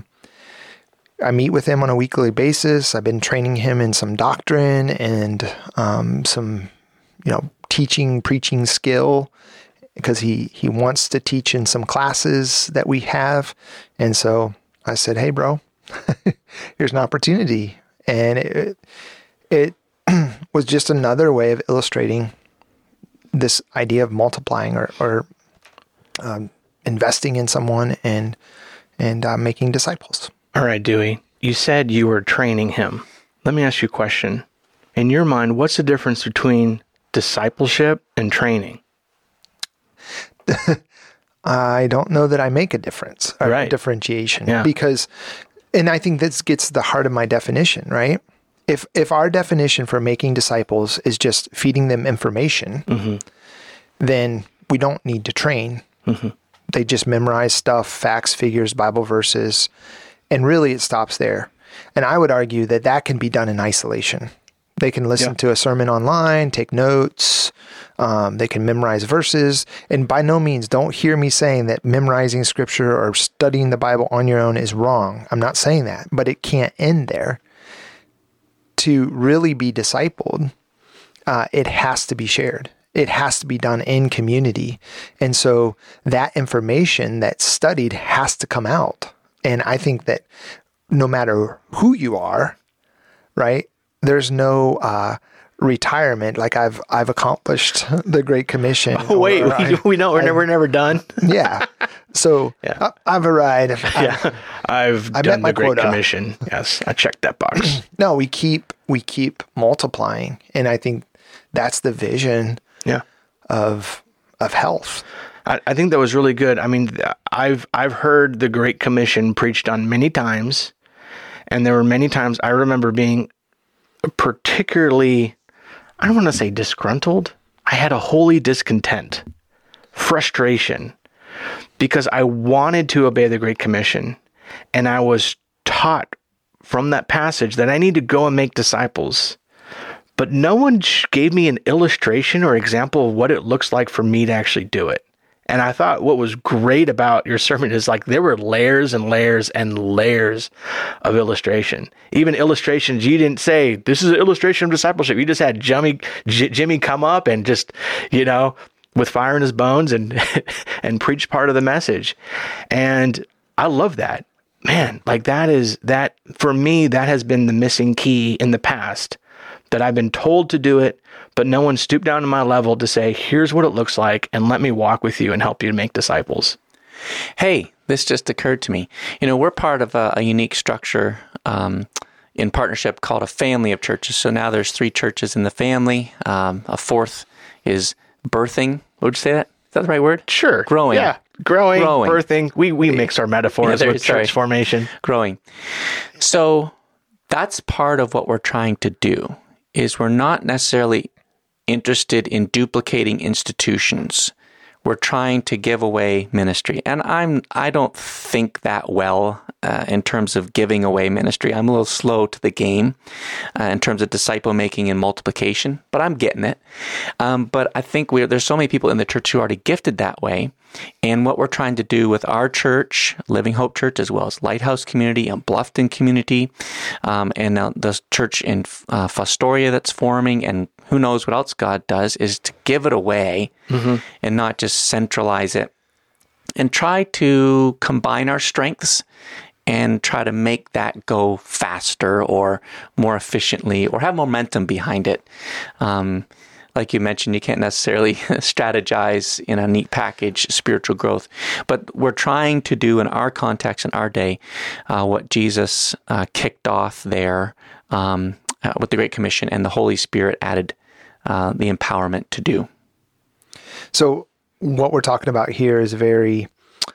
I meet with him on a weekly basis. I've been training him in some doctrine and um, some, you know, teaching, preaching skill, because he, he wants to teach in some classes that we have. And so I said, hey, bro, here's an opportunity. And it, it was just another way of illustrating this idea of multiplying or, or um, investing in someone and and uh, making disciples. All right, Dewey, you said you were training him. Let me ask you a question. In your mind, what's the difference between discipleship and training? I don't know that I make a difference or right. a differentiation yeah. because, and I think this gets to the heart of my definition, right? If if our definition for making disciples is just feeding them information, mm-hmm. then we don't need to train. Mm-hmm. They just memorize stuff, facts, figures, Bible verses, and really it stops there. And I would argue that that can be done in isolation. They can listen yeah. to a sermon online, take notes, um, they can memorize verses, and by no means don't hear me saying that memorizing scripture or studying the Bible on your own is wrong. I'm not saying that, but it can't end there. To really be discipled, uh, it has to be shared. It has to be done in community. And so that information that's studied has to come out. And I think that no matter who you are, right, there's no uh, retirement. Like I've I've accomplished the Great Commission. Oh, wait, we, I, we know we're I, never, never done. Yeah. So yeah. I, I've arrived. I've, yeah, I've I done the Great quota. Commission. Yes, I checked that box. No, we keep we keep multiplying, and I think that's the vision. Yeah. of of health. I, I think that was really good. I mean, I've I've heard the Great Commission preached on many times, and there were many times I remember being particularly, I don't want to say disgruntled. I had a holy discontent, frustration, because I wanted to obey the Great Commission, and I was taught from that passage that I need to go and make disciples. But no one gave me an illustration or example of what it looks like for me to actually do it. And I thought what was great about your sermon is like there were layers and layers and layers of illustration. Even illustrations you didn't say, this is an illustration of discipleship. You just had Jimmy, J- Jimmy come up and just, you know, with fire in his bones and and preach part of the message. And I love that. Man, like that is, that for me, that has been the missing key in the past that I've been told to do it, but no one stooped down to my level to say, here's what it looks like, and let me walk with you and help you to make disciples. Hey, this just occurred to me. You know, we're part of a, a unique structure um, in partnership called a family of churches. So now there's three churches in the family. Um, a fourth is birthing. What would you say that? Is that the right word? Sure. Growing. Yeah. Growing, Growing. birthing. We we mix our metaphors Yeah, with church sorry. formation. Growing. So that's part of what we're trying to do, is we're not necessarily interested in duplicating institutions. We're trying to give away ministry. And I'm, I don't think that well uh, in terms of giving away ministry. I'm a little slow to the game uh, in terms of disciple making and multiplication, but I'm getting it. Um, but I think we're, there's so many people in the church who are already gifted that way. And what we're trying to do with our church, Living Hope Church, as well as Lighthouse Community and Bluffton Community, um, and now the church in uh, Fostoria that's forming, and who knows what else God does, is to give it away mm-hmm. and not just centralize it, and try to combine our strengths and try to make that go faster or more efficiently or have momentum behind it. Um, Like you mentioned, you can't necessarily strategize in a neat package spiritual growth, but we're trying to do in our context, in our day, uh, what Jesus uh, kicked off there um, uh, with the Great Commission, and the Holy Spirit added uh, the empowerment to do. So what we're talking about here is very,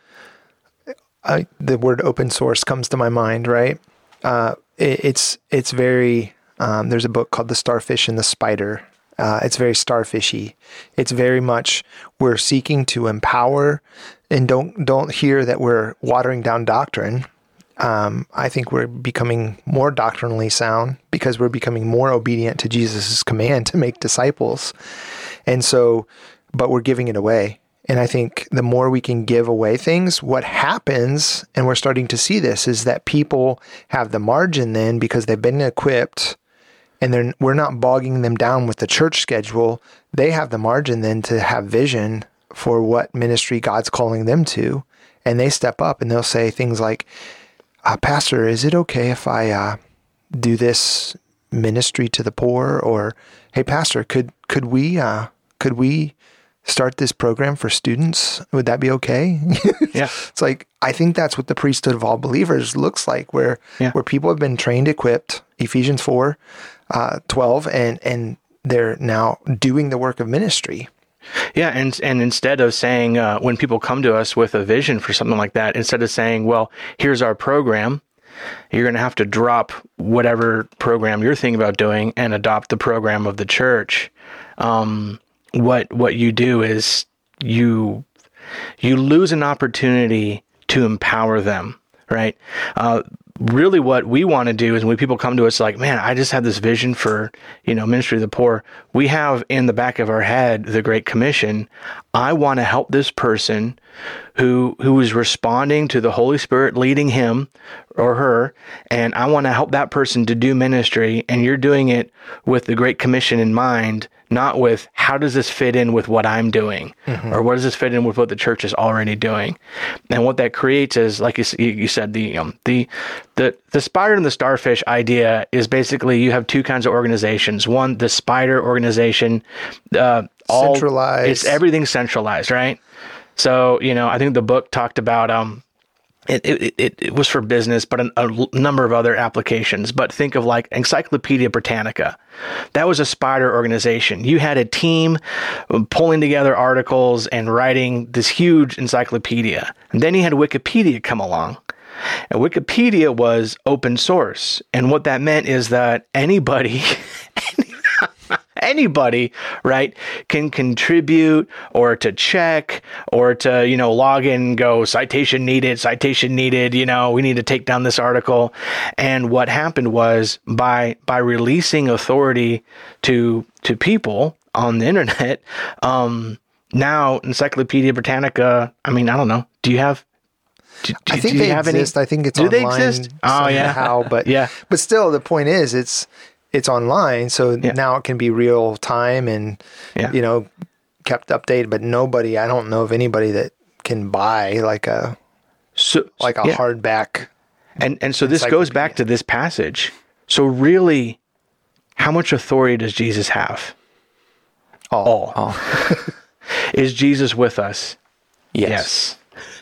uh, the word open source comes to my mind, right? Uh, it, it's, it's very, um, there's a book called The Starfish and the Spider. Uh, it's very starfishy. It's very much, we're seeking to empower, and don't don't hear that we're watering down doctrine. Um, I think we're becoming more doctrinally sound because we're becoming more obedient to Jesus' command to make disciples. And so, but we're giving it away. And I think the more we can give away things, what happens, and we're starting to see this, is that people have the margin then because they've been equipped. And they're, we're not bogging them down with the church schedule. They have the margin then to have vision for what ministry God's calling them to. And they step up and they'll say things like, uh, Pastor, is it okay if I uh, do this ministry to the poor? Or, hey, Pastor, could could we uh, could we start this program for students? Would that be okay? Yeah. It's like, I think that's what the priesthood of all believers looks like, where yeah. where people have been trained, equipped, Ephesians four, uh, twelve, and, and they're now doing the work of ministry. Yeah, and and instead of saying, uh, when people come to us with a vision for something like that, instead of saying, well, here's our program, you're going to have to drop whatever program you're thinking about doing and adopt the program of the church. Um, what what you do is you you lose an opportunity to empower them, right? Uh, really what we want to do is when people come to us like, man, I just have this vision for, you know, ministry of the poor. We have in the back of our head the Great Commission. I want to help this person who who is responding to the Holy Spirit leading him or her, and I want to help that person to do ministry, and you're doing it with the Great Commission in mind, not with how does this fit in with what I'm doing, mm-hmm. or what does this fit in with what the church is already doing. And what that creates is, like you, you said, the um, the the the spider and the starfish idea is basically you have two kinds of organizations. One, the spider organization, uh, all centralized. It's everything centralized, right? So, you know, I think the book talked about, um, it, it, it, it was for business, but a, a number of other applications. But think of like Encyclopedia Britannica. That was a spider organization. You had a team pulling together articles and writing this huge encyclopedia. And then you had Wikipedia come along. And Wikipedia was open source. And what that meant is that anybody... Anybody, right, can contribute or to check or to, you know, log in and go, citation needed, citation needed, you know, we need to take down this article. And what happened was by by releasing authority to to people on the internet, um, now Encyclopedia Britannica, I mean, I don't know, do you have Do, do, I think do they you have exist. Any, I think it's do online. they exist? Oh, yeah. Somehow, but yeah. But still, the point is, it's it's online, so yeah. now it can be real time and yeah. you know kept updated. But nobody, I don't know of anybody that can buy like a so, like a yeah. hardback. And and so this goes back to this passage. So really, how much authority does Jesus have? All. All. Oh, Is Jesus with us? yes.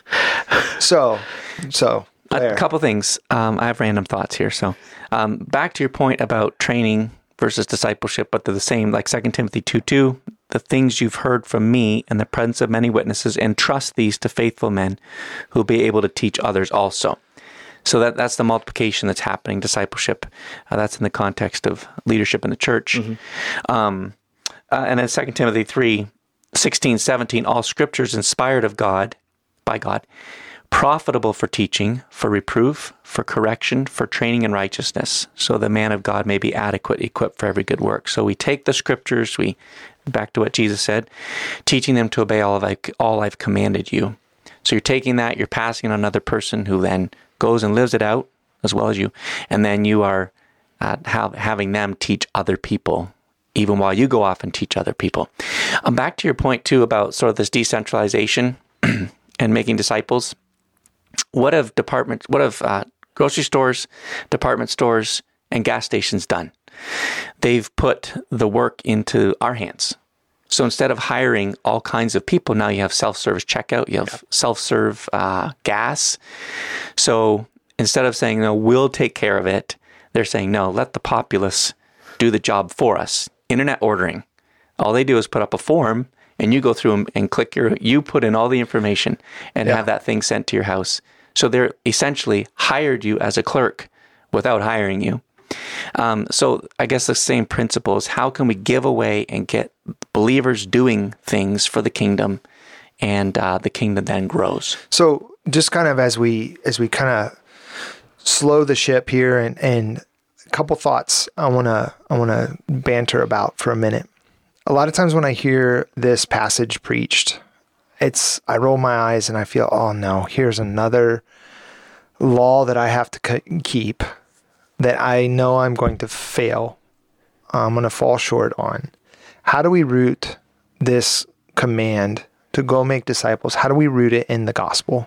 So, so A Blair. couple things. Um, I have random thoughts here. So, um, back to your point about training versus discipleship, but they're the same. Like Second Timothy two two, the things you've heard from me in the presence of many witnesses, entrust these to faithful men who will be able to teach others also. So that that's the multiplication that's happening. Discipleship. Uh, that's in the context of leadership in the church. Mm-hmm. Um, uh, and then Second Timothy three sixteen, seventeen, all scripture is inspired of God, by God, profitable for teaching, for reproof, for correction, for training in righteousness, so the man of God may be adequate, equipped for every good work. So we take the scriptures, we, back to what Jesus said, teaching them to obey all of I, all I've commanded you. So you're taking that, you're passing it on another person who then goes and lives it out as well as you, and then you are uh, have, having them teach other people, even while you go off and teach other people. Um, back to your point too about sort of this decentralization and making disciples. What have departments, what have uh, grocery stores, department stores, and gas stations done? They've put the work into our hands. So instead of hiring all kinds of people, now you have self-service checkout, you have yeah. self-serve uh, gas. So instead of saying, no, we'll take care of it, they're saying, no, let the populace do the job for us. Internet ordering. All they do is put up a form, and you go through them and click your, you put in all the information and yeah. have that thing sent to your house. So they're essentially hired you as a clerk without hiring you. Um, so I guess the same principle is how can we give away and get believers doing things for the kingdom, and uh, the kingdom then grows. So just kind of as we as we kind of slow the ship here, and, and a couple thoughts I wanna I wanna banter about for a minute. A lot of times when I hear this passage preached, it's I roll my eyes and I feel, oh no, here's another law that I have to keep that I know I'm going to fail. I'm going to fall short on. How do we root this command to go make disciples? How do we root it in the gospel?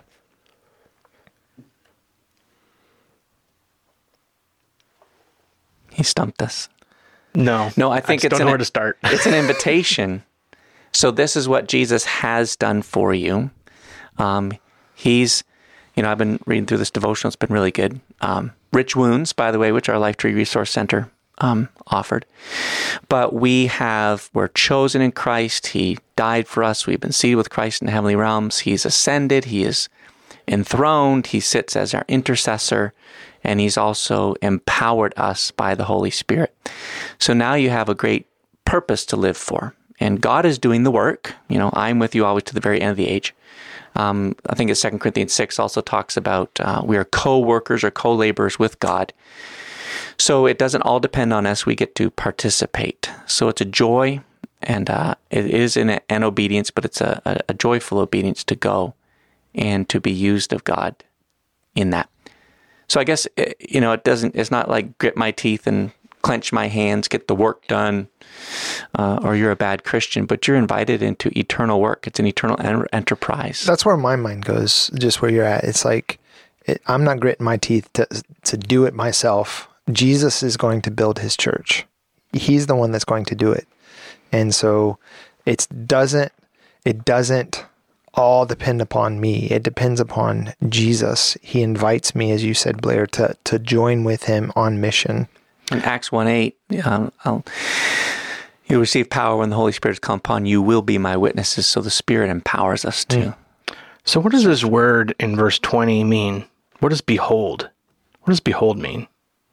He stumped us. No, no, I think I it's don't an, know where to start. It's an invitation. So this is what Jesus has done for you. Um, he's, you know, I've been reading through this devotional. It's been really good. Um, Rich Wounds, by the way, which our Life Tree Resource Center um, offered. But we have, we're chosen in Christ. He died for us. We've been seated with Christ in the heavenly realms. He's ascended. He is enthroned. He sits as our intercessor. And he's also empowered us by the Holy Spirit. So now you have a great purpose to live for. And God is doing the work. You know, I'm with you always to the very end of the age. Um, I think it's Second Corinthians six also talks about uh, we are co-workers or co-laborers with God. So it doesn't all depend on us. We get to participate. So it's a joy, and uh, it is an, an obedience, but it's a, a, a joyful obedience to go and to be used of God in that. So I guess, you know, it doesn't, it's not like grit my teeth and clench my hands, get the work done, uh, or you're a bad Christian, but you're invited into eternal work. It's an eternal en- enterprise. That's where my mind goes, just where you're at. It's like, it, I'm not gritting my teeth to to do it myself. Jesus is going to build his church. He's the one that's going to do it. And so it doesn't, it doesn't all depend upon me. It depends upon Jesus. He invites me, as you said, Blair, to, to join with him on mission. In Acts one eight, um, I'll, you'll receive power when the Holy Spirit has come upon you. Will be my witnesses. So the Spirit empowers us to. Mm. So what does this word in verse twenty mean? What does behold? What does behold mean?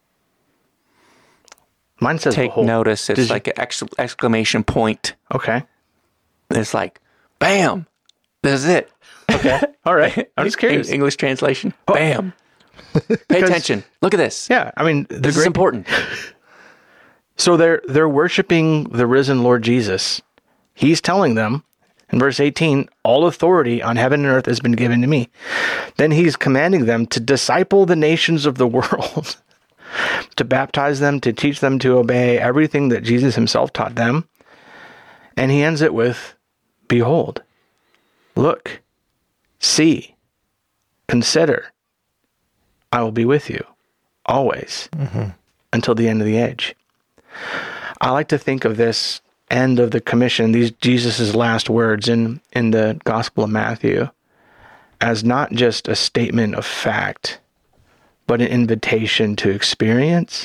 Mine says Take behold. notice. It's Did like you... an ex- exclamation point. Okay. It's like, bam. This is it. Okay. All right. I'm just curious. English translation. Oh. Bam. Pay attention. Look at this. Yeah. I mean, this great... is important. So they're they're worshiping the risen Lord Jesus. He's telling them in verse eighteen, all authority on heaven and earth has been given to me. Then he's commanding them to disciple the nations of the world, to baptize them, to teach them to obey everything that Jesus himself taught them. And he ends it with, behold, look, see, consider, I will be with you always mm-hmm. until the end of the age. I like to think of this end of the commission, these Jesus' last words in, in the Gospel of Matthew, as not just a statement of fact, but an invitation to experience.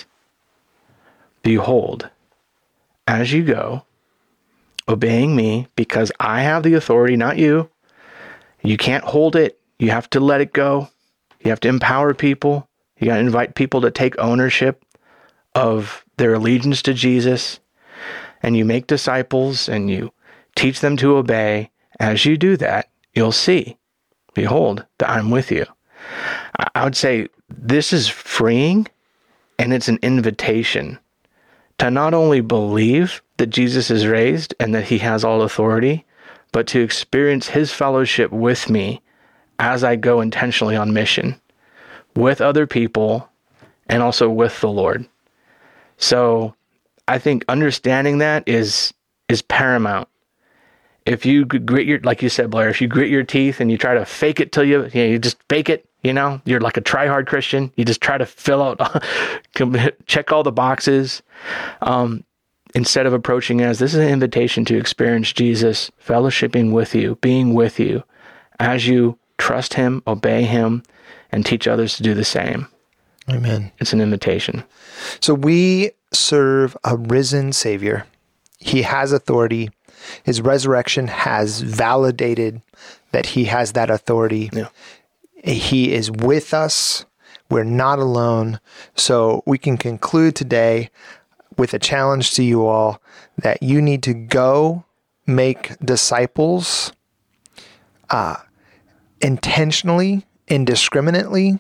Behold, as you go, obeying me, because I have the authority, not you. You can't hold it. You have to let it go. You have to empower people. You got to invite people to take ownership of their allegiance to Jesus. And you make disciples and you teach them to obey. As you do that, you'll see, behold, that I'm with you. I would say this is freeing, and it's an invitation to not only believe that Jesus is raised and that he has all authority, but to experience his fellowship with me as I go intentionally on mission with other people and also with the Lord. So I think understanding that is is paramount. If you grit your, like you said, Blair, if you grit your teeth and you try to fake it till you, you, know, you just fake it, you know, you're like a try-hard Christian. You just try to fill out, check all the boxes. Um, instead of approaching it as this is an invitation to experience Jesus, fellowshipping with you, being with you, as you trust him, obey him, and teach others to do the same. Amen. It's an invitation. So we serve a risen Savior. He has authority. His resurrection has validated that he has that authority. Yeah. He is with us. We're not alone. So we can conclude today with a challenge to you all that you need to go make disciples uh, intentionally, indiscriminately,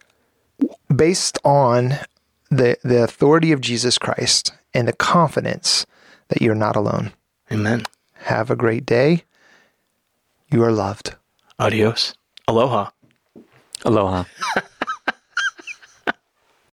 based on the the authority of Jesus Christ and the confidence that you're not alone. Amen. Have a great day. You are loved. Adios. Aloha. Aloha.